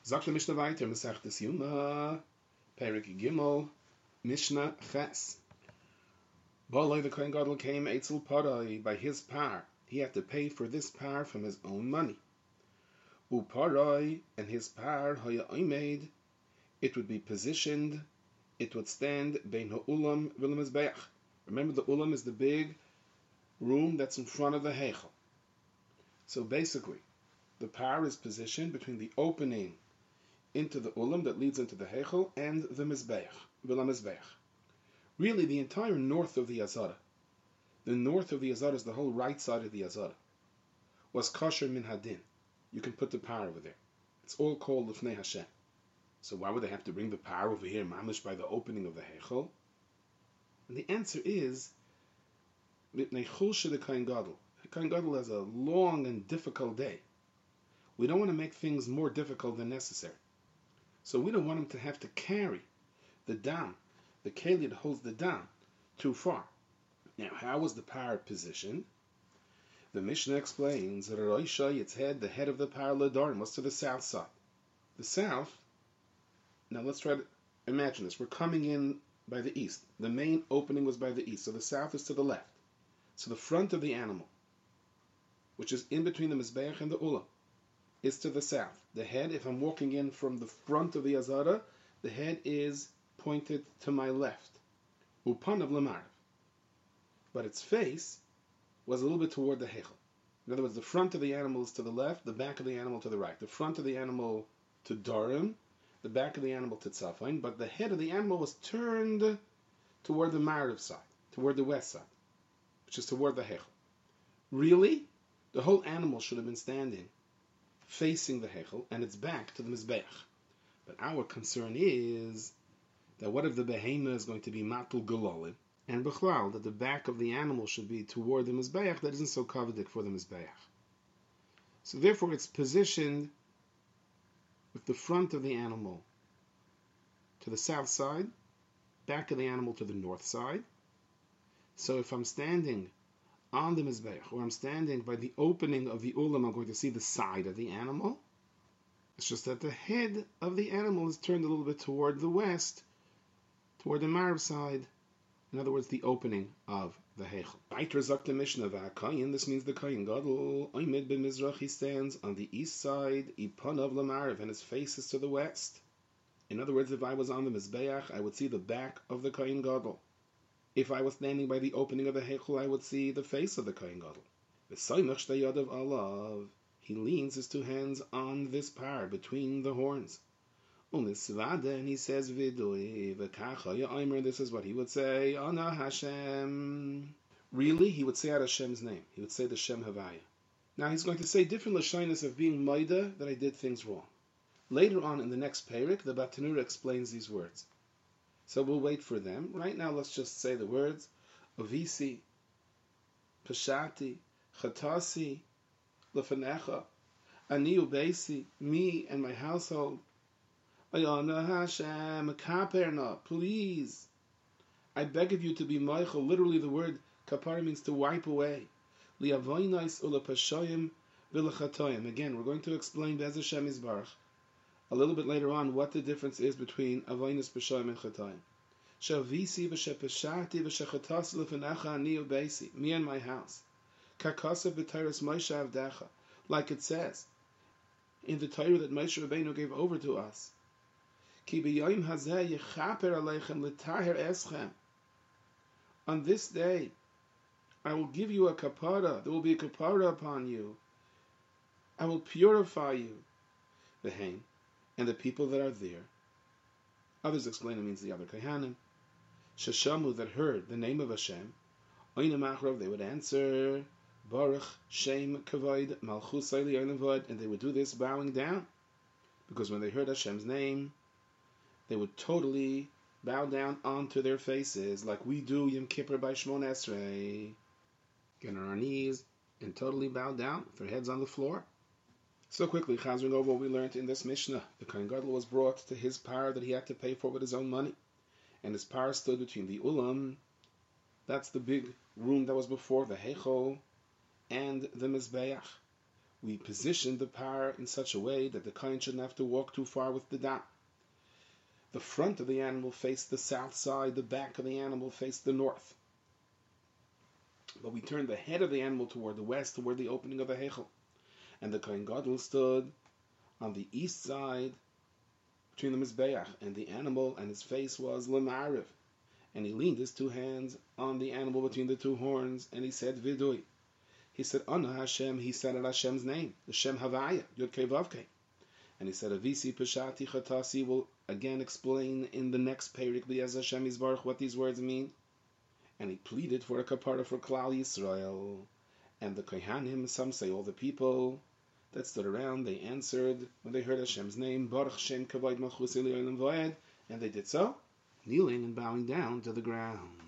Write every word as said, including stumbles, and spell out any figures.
Sagt der Mishnah weiter, Masechtes Yuma, Perek Gimel, Mishnah Ches. Baloi the Kohen Gadol came Eitzel Parai by his par. He had to pay for this par from his own money. U Parai and his par Haya Oimed, it would be positioned, it would stand Bein Ha'ulam V'Lemizbeach. Remember, the Ulam is the big room that's in front of the Heichel. So basically, the par is positioned between the opening into the Ulam that leads into the Heichel and the Mizbeach, V'Lemizbeach. Really, the entire north of the Azara, the north of the Azara is the whole right side of the Azara, was kosher min hadin. You can put the par over there. It's all called Lifnei Hashem. So why would they have to bring the par over here, mamish, by the opening of the Heichel? And the answer is, Mipnei chulsha the Kohen Gadol. The Kohen Gadol has a long and difficult day. We don't want to make things more difficult than necessary. So we don't want him to have to carry the dam, the keli that holds the dam, too far. Now, how was the par positioned? The Mishnah explains that Roisha, its head, the head of the par Ladarim, was to the south side. The south, now let's try to imagine this. We're coming in by the east. The main opening was by the east, so the south is to the left. So the front of the animal, which is in between the Mizbeach and the Ulam, is to the south. The head, if I'm walking in from the front of the Azara, the head is pointed to my left. Upanav Lamarav. But its face was a little bit toward the Heichel. In other words, the front of the animal is to the left, the back of the animal to the right. The front of the animal to Darim, the back of the animal to Tzafain, but the head of the animal was turned toward the Marav side, toward the west side, which is toward the Heichel. Really, the whole animal should have been standing facing the Heichel and its back to the Mizbeach. But our concern is that what if the Behema is going to be Matul Galolim, and Bechlal, that the back of the animal should be toward the Mizbeach that isn't so kavadik for the Mizbeach. So therefore it's positioned with the front of the animal to the south side, back of the animal to the north side. So if I'm standing on the Mizbeach, or I'm standing by the opening of the Ulam, I'm going to see the side of the animal. It's just that the head of the animal is turned a little bit toward the west, toward the Marav side. In other words, the opening of the Heichel. Weiter sagt the Mishnah, V'akayin, this means the Kohen Gadol, Oimid ben Mizrach, he stands on the east side, Ipanav Lamarav, and his face is to the west. In other words, if I was on the Mizbeach, I would see the back of the Kohen Gadol. If I was standing by the opening of the Heichel, I would see the face of the Kohen Gadol. V'soymach shtei yadav alav, he leans his two hands on this par, between the horns. And he says, Vidui, this is what he would say, Ana Hashem. Really, he would say out Hashem's name. He would say the Shem Havaya. Now he's going to say different lashonos of being Maida, that I did things wrong. Later on in the next parak, the Batanura explains these words. So we'll wait for them. Right now, let's just say the words, Avisi, Pashati, Chatasi, Lefanecha, Ani Ubeisi, me and my household. Ayana Hashem, Kaperna, please. I beg of you to be Michael. Literally, the word kapara means to wipe away. Liavoinais ulapashoyim vilachatoyim. Again, we're going to explain Bez Hashem Yisbarach a little bit later on what the difference is between avoinus pashoyim and chatoyim. Shavisi v'shepeshati v'shechatasi lefanecha ani ubeisi. Me and my house. Kakasav v'tayras Moshe avdecha. Like it says in the Torah that Moshe Rabbeinu gave over to us. On this day, I will give you a kapara. There will be a kapara upon you. I will purify you. The Hain and the people that are there. Others explain it means the other Kohanim. Sheshamu, that heard the name of Hashem. Oinamachrov, they would answer Baruch Shem Kavod Malchus Eli Oinavod, and they would do this bowing down, because when they heard Hashem's name, they would totally bow down onto their faces, like we do Yom Kippur by Shmon Esrei. Get on our knees and totally bow down with their heads on the floor. So quickly, chazering over what we learned in this Mishnah, the Kohen Gadol was brought to his par that he had to pay for with his own money, and his par stood between the Ulam, that's the big room that was before the Heichel, and the Mizbeach. we positioned the par in such a way that the kohen shouldn't have to walk too far with the dam. The front of the animal faced the south side, the back of the animal faced the north. But we turned the head of the animal toward the west, toward the opening of the Heichel. And the Kohen Gadol stood on the east side between the Mizbeach, and the animal, and his face was Lamariv. And he leaned his two hands on the animal between the two horns, and he said, Vidui. He said, Ana Hashem, he said at Hashem's name, the Shem Havaya, Yud Kei Vav Kei. And he said, Avisi Peshati Chatasi will again explain in the next Perik, B'ez Hashem Yisbarach, what these words mean. And he pleaded for a kapara for Klal Yisrael. And the Kohanim, some say all the people that stood around, they answered when they heard Hashem's name, Baruch Shem Kavod Malchus Elyonim Voed, and they did so, kneeling and bowing down to the ground.